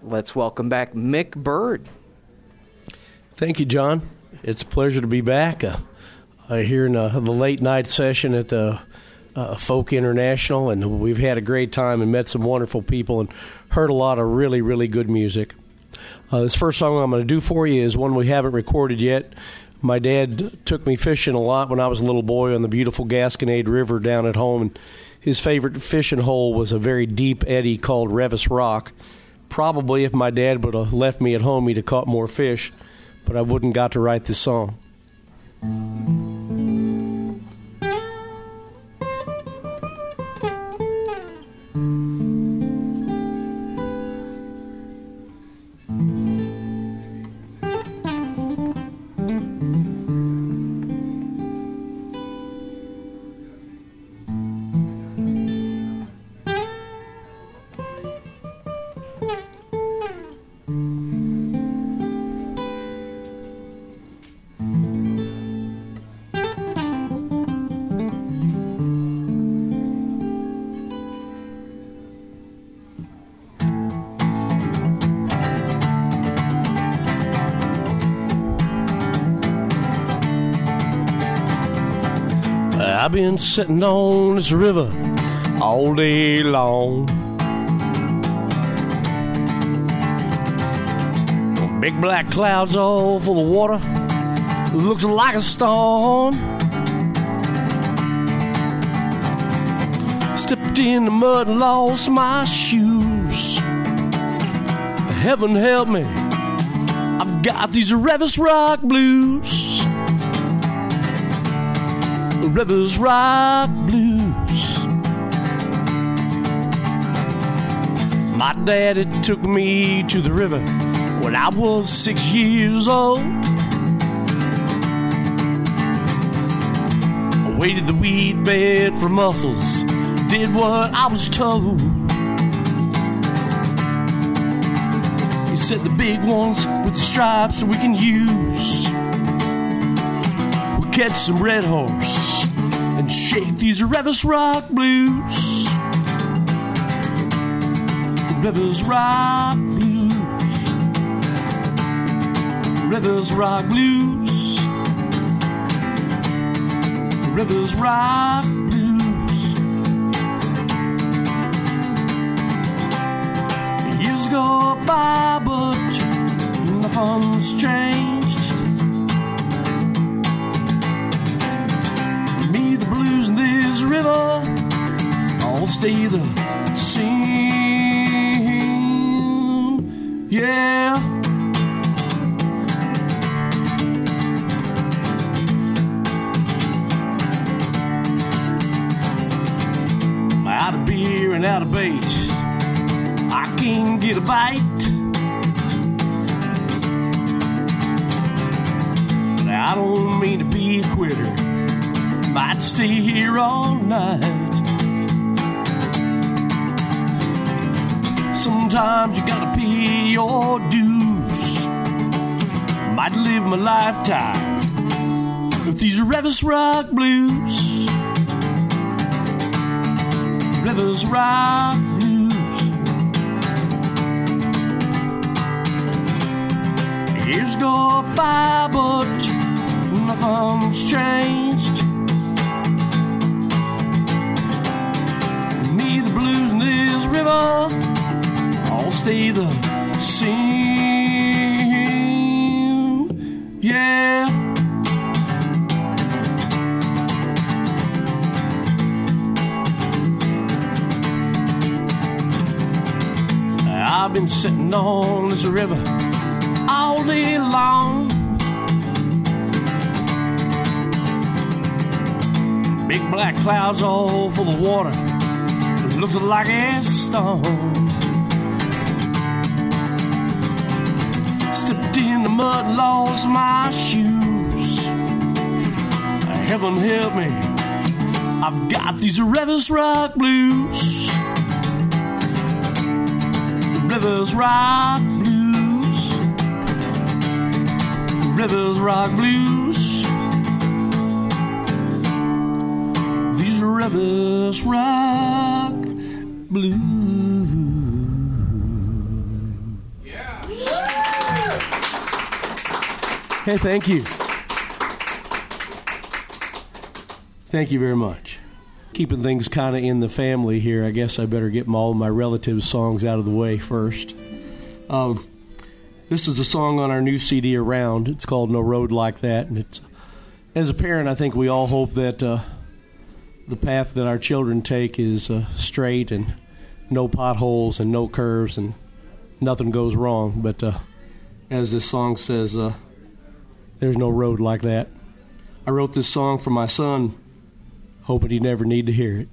let's welcome back Mick Bird. Thank you, John. It's a pleasure to be back here in the late night session at the Folk International, and we've had a great time and met some wonderful people and heard a lot of really, really good music. This first song I'm going to do for you is one we haven't recorded yet. My dad took me fishing a lot when I was a little boy on the beautiful Gasconade River down at home, and his favorite fishing hole was a very deep eddy called Revis Rock. Probably if my dad would have left me at home, he'd have caught more fish, but I wouldn't got to write this song. I've been sitting on this river all day long. Big black clouds all full of water, looks like a storm. Stepped in the mud and lost my shoes. Heaven help me, I've got these Revis Rock blues. Revis Rock blues. My daddy took me to the river when I was 6 years old. I waded the weed bed for mussels, did what I was told. He said the big ones with the stripes we can use. We'll catch some red horse and shake these Revis Rock blues. Revis Rock blues. Revis Rock blues. Revis Rock blues. Years go by, but nothing's changed. This river all stay the same, yeah. Out of beer and out of bait, I can't get a bite. Now I don't mean to be a quitter, might stay here all night. Sometimes you gotta pay your dues. Might live my lifetime with these Revis Rock blues. Revis Rock blues. Years go by, but nothing's changed. This river all stay the same, yeah. I've been sitting on this river all day long. Big black clouds all full of water, looks like a storm. Stepped in the mud, lost my shoes. Heaven help me, I've got these Revis Rock blues. Revis Rock blues. Revis Rock blues. These Revis Rock blues. Hey, thank you. Thank you very much. Keeping things kind of in the family here, I guess I better get all of my relatives' songs out of the way first. This is a song on our new CD, Around. It's called No Road Like That. And it's, as a parent, I think we all hope that the path that our children take is straight and no potholes and no curves and nothing goes wrong. But as this song says, there's no road like that. I wrote this song for my son, hoping he'd never need to hear it.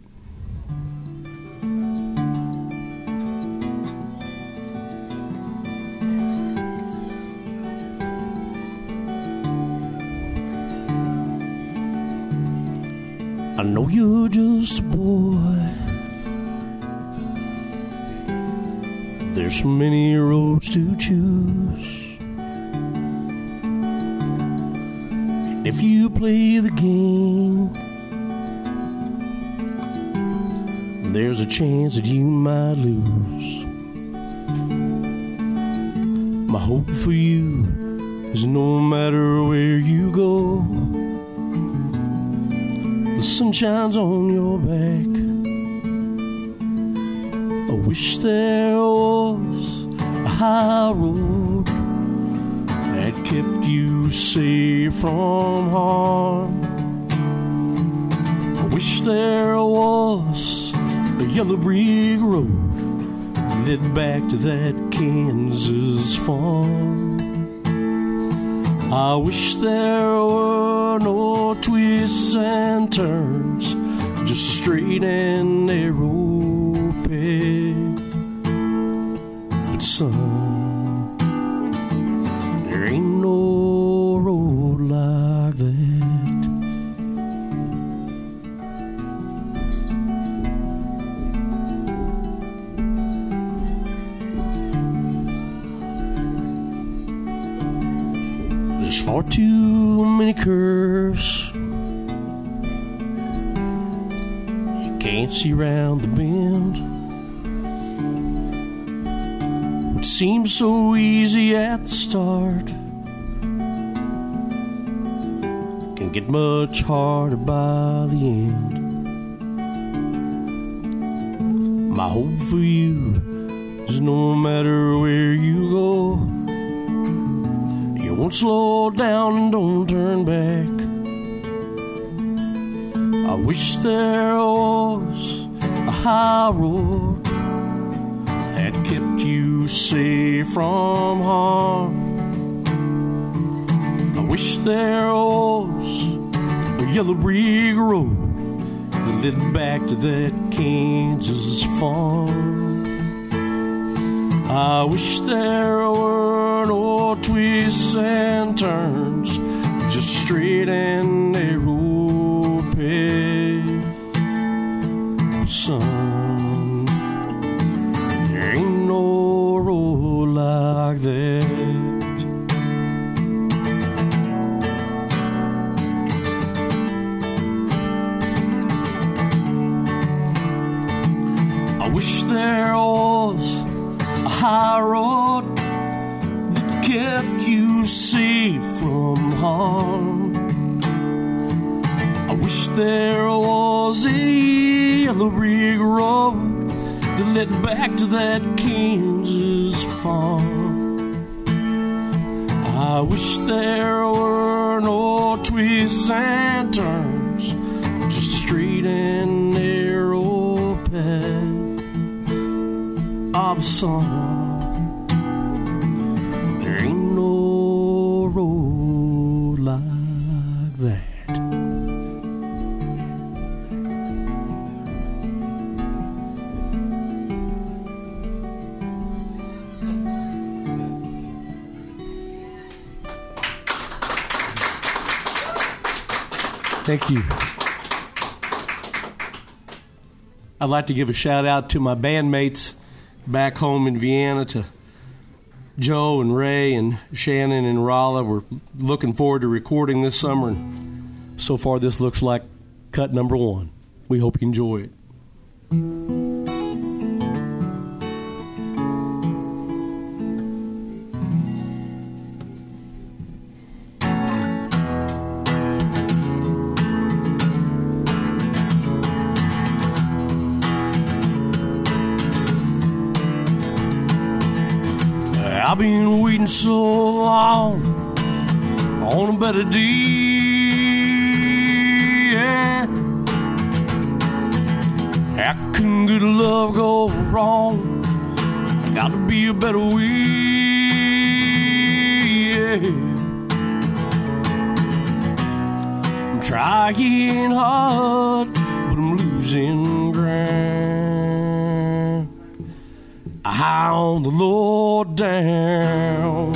I know you're just a boy. There's so many roads to choose. And if you play the game, there's a chance that you might lose. My hope for you is no matter where you go, the sun shines on your back. I wish there was a high road that kept you safe from harm. I wish there was a yellow brick road that led back to that Kansas farm. I wish there were no twists and turns, just a straight and narrow path. But son, there ain't no road like that. There's far too many curves. You can't see round the bend. What seems so easy at the start can get much harder by the end. My hope for you is no matter where you go, you won't slow down and don't turn back. I wish there was a high road that kept you safe from harm. I wish there was a yellow brick road that led back to that Kansas farm. I wish there were no twists and turns, just straight and narrow path. Son, there ain't no road like that. I wish there was a high road that kept you safe from harm. I wish there was a yellow brick road that led back to that Kansas farm. I wish there were no twists and turns, just a straight and narrow path. Oh, son, there ain't no road like that. Thank you. I'd like to give a shout out to my bandmates back home in Vienna, to Joe and Ray and Shannon and Rolla. We're looking forward to recording this summer, and so far this looks like cut number 1. We hope you enjoy it. I've been waiting so long on a better day. Yeah. How can good love go wrong? Got to be a better way. Yeah. I'm trying hard, but I'm losing ground. I hound the Lord down.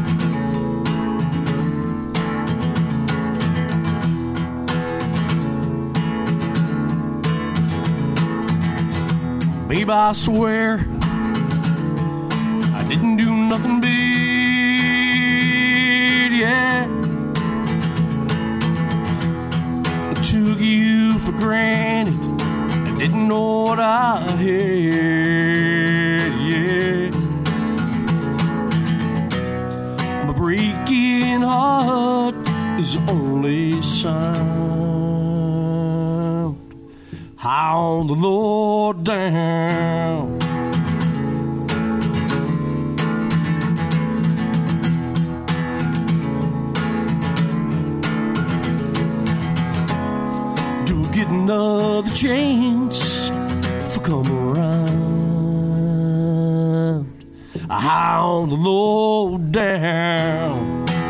Babe, I swear I didn't do nothing bad, yeah. I took you for granted, I didn't know what I had, yeah. My breaking heart is the only sound. Hound the Lord down. Do I get another chance if I come around? I hound the Lord down.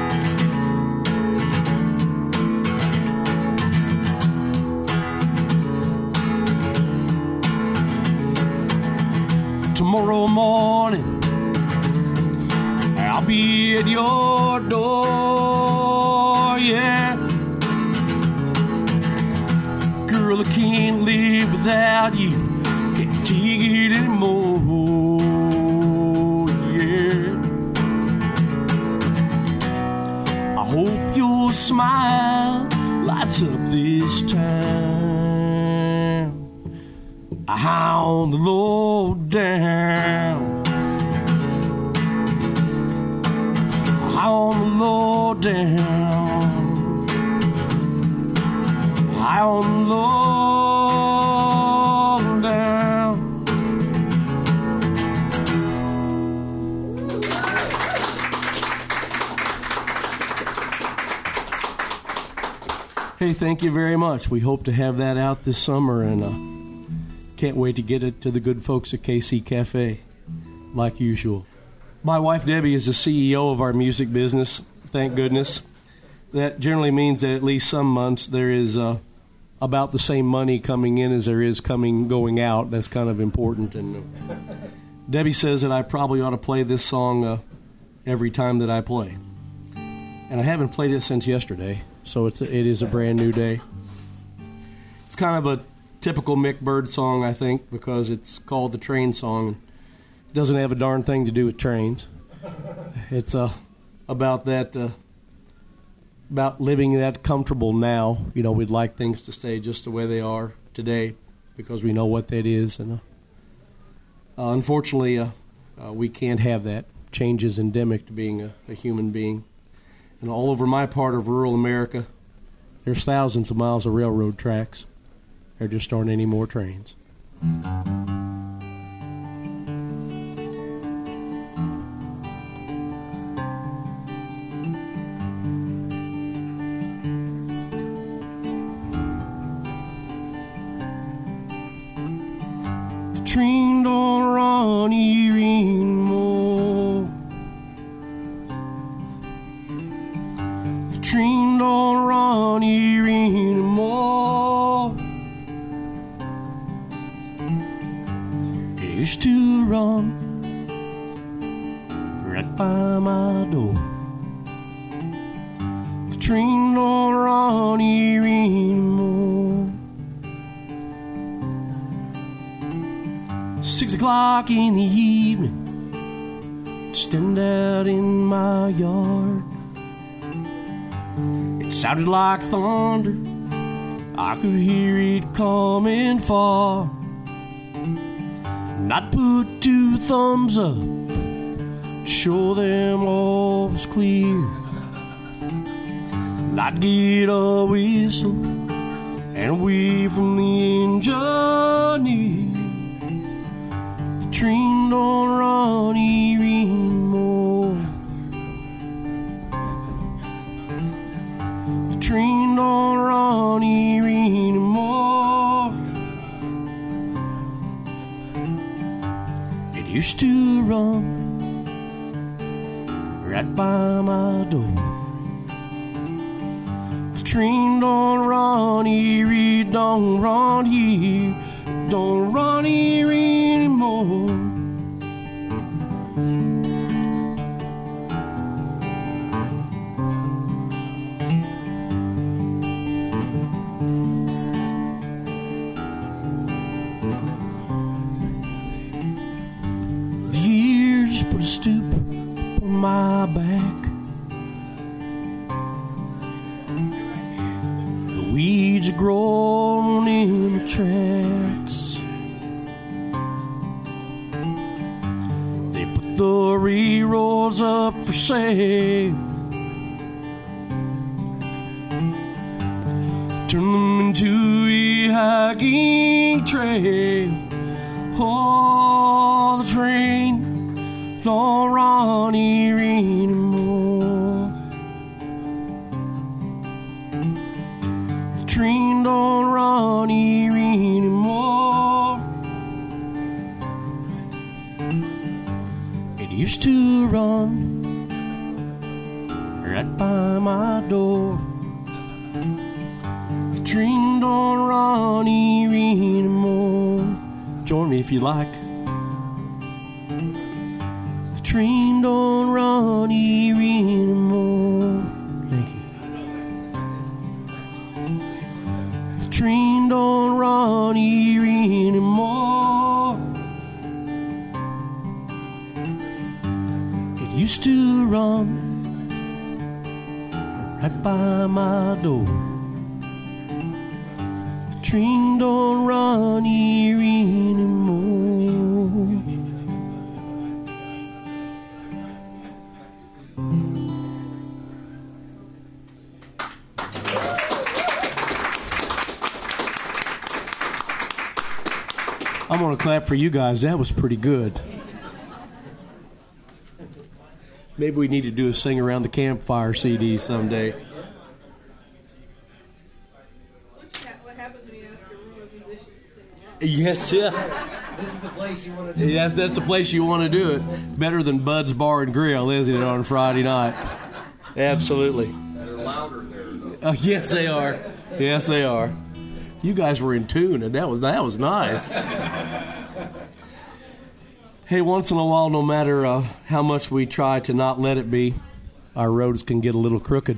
Tomorrow morning I'll be at your door, yeah. Girl, I can't live without you, can't take it anymore, yeah. I hope your smile lights up this town. I hound the Lord down. I hound the Lord down. I hound the Lord down. Hey, thank you very much. We hope to have that out this summer, and can't wait to get it to the good folks at KC Cafe, like usual. My wife, Debbie, is the CEO of our music business, thank goodness. That generally means that at least some months there is about the same money coming in as there is going out. That's kind of important. And Debbie says that I probably ought to play this song every time that I play. And I haven't played it since yesterday, so it is a brand new day. It's kind of a typical Mick Bird song, I think, because it's called the Train Song. It doesn't have a darn thing to do with trains. It's about that, about living that comfortable now. You know, we'd like things to stay just the way they are today because we know what that is. And unfortunately, we can't have that. Change is endemic to being a human being. And all over my part of rural America, there's thousands of miles of railroad tracks. There just aren't any more trains. The train don't run here anymore. The train don't run here anymore. Used to run right by my door. The train don't run here anymore. 6 o'clock in the evening, stand out in my yard. It sounded like thunder, I could hear it coming far. And I'd put 2 thumbs up to show them all was clear. And I'd get a whistle and away from the engineer. The train don't run here anymore. run right by my door. The train don't run here, it don't run here, don't run here anymore. The years put a stoop on my back. The weeds are growing in the tracks. They put the railroads up for sale, turn them into a hiking trail. Oh, the train don't run here anymore. The train don't run here anymore. It used to run right by my door. The train don't run here anymore. Join me if you like. The train don't run here anymore. Thank you. The train don't run here anymore. It used to run right by my door. The train don't run here anymore. I'm going to clap for you guys. That was pretty good. Maybe we need to do a Sing Around the Campfire CD someday. What happens when you ask a room of musicians to sing around? Yes, yeah. This is the place you want to do it. Yes, that's the place you want to do it. Better than Bud's Bar and Grill, isn't it, on Friday night? Absolutely. They're louder there, though. Yes, they are. Yes, they are. You guys were in tune, and that was nice. Hey, once in a while, no matter how much we try to not let it be, our roads can get a little crooked.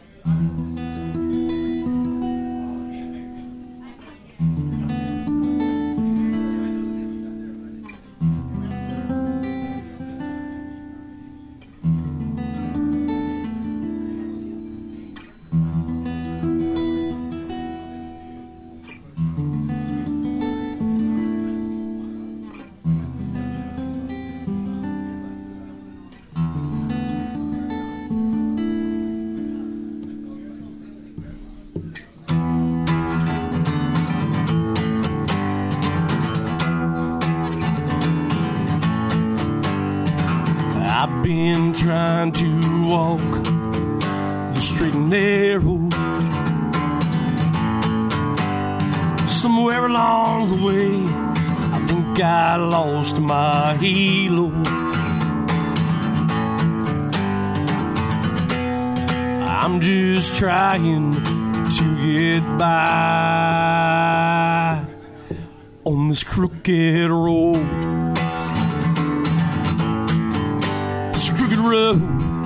I've been trying to walk the straight and narrow. Somewhere along the way, I think I lost my halo. I'm just trying to get by on this crooked road. Road.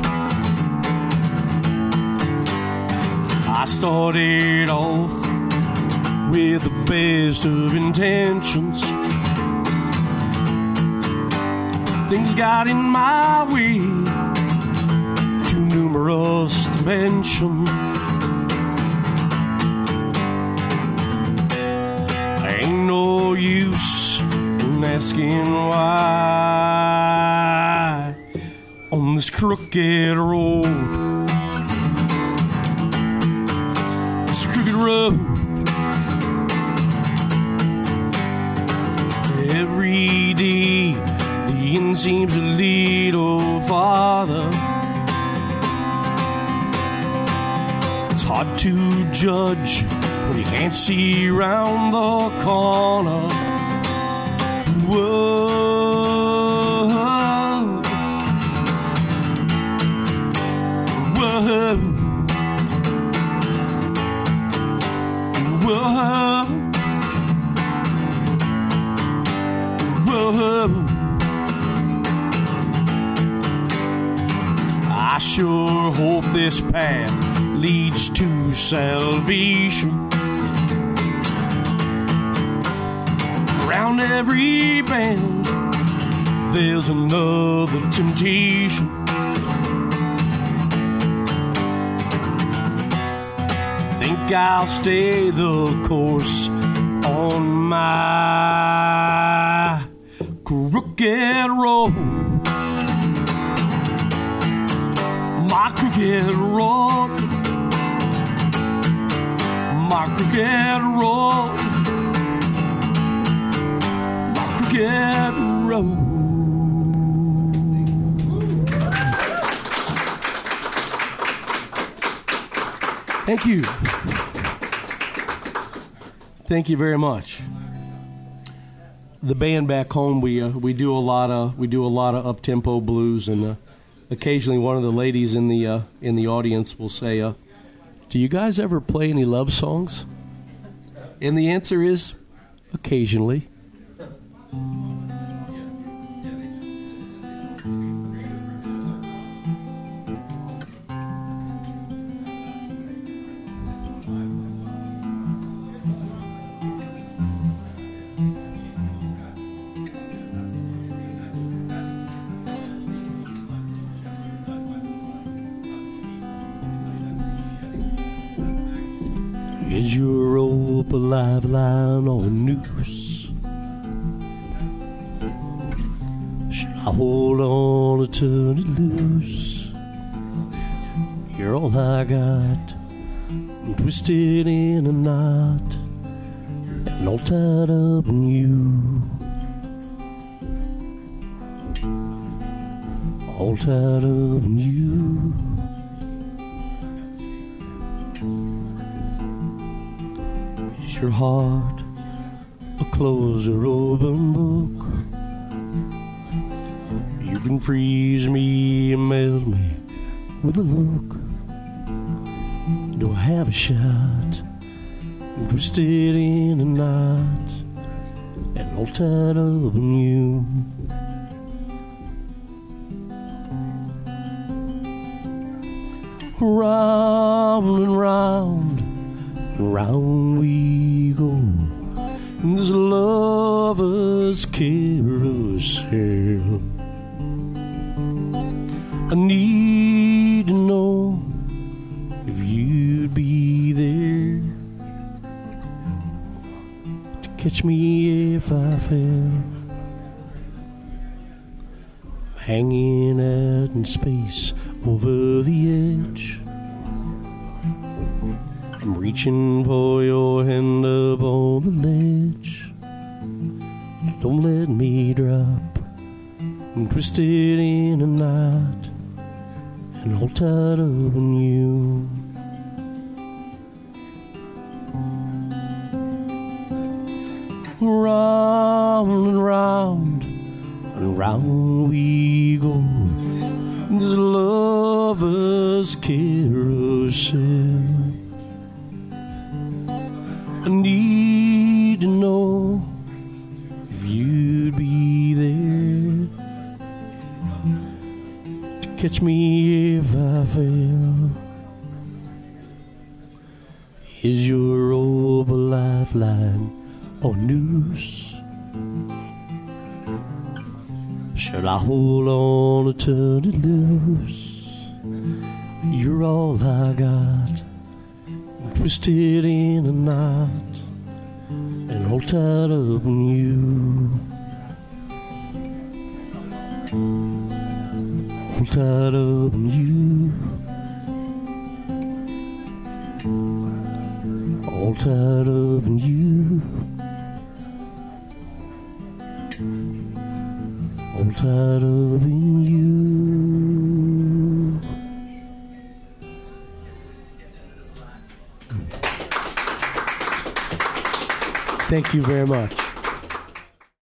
I started off with the best of intentions. Things got in my way, too numerous to mention. Ain't no use in asking why on this crooked road. This crooked road. Every day the end seems a little farther. It's hard to judge when you can't see round the corner. Whoa. I sure hope this path leads to salvation. Around every bend, there's another temptation. Think I'll stay the course on my crooked road. My crooked road. My crooked road. My crooked road. Thank you. Thank you very much. The band back home, we do a lot of up tempo blues, and occasionally one of the ladies in the audience will say, "Do you guys ever play any love songs?" And the answer is, occasionally. Is your rope a lifeline or a noose? Should I hold on or turn it loose? You're all I got. I'm twisted in a knot and all tied up in you. All tied up in you. Your heart a closed or open book. You can freeze me and melt me with a look. Do I have a shot? I'm twisted in a knot and all tied up in you. Round and round and round we go in this lover's carousel. I need to know if you'd be there to catch me if I fell. Hanging out in space over the edge. I'm reaching for your hand up on the ledge. Don't let me drop. I'm twisted in a knot and all tied up in you. Round and round and round we go. This lover's carousel. I need to know if you'd be there to catch me if I fell. Is your rope a lifeline or noose? Should I hold on or turn it loose? You're all I got. I'm twisted in a knot and all tied up in you. All tied up in you. All tied up in you. All tied up in you. Thank you very much.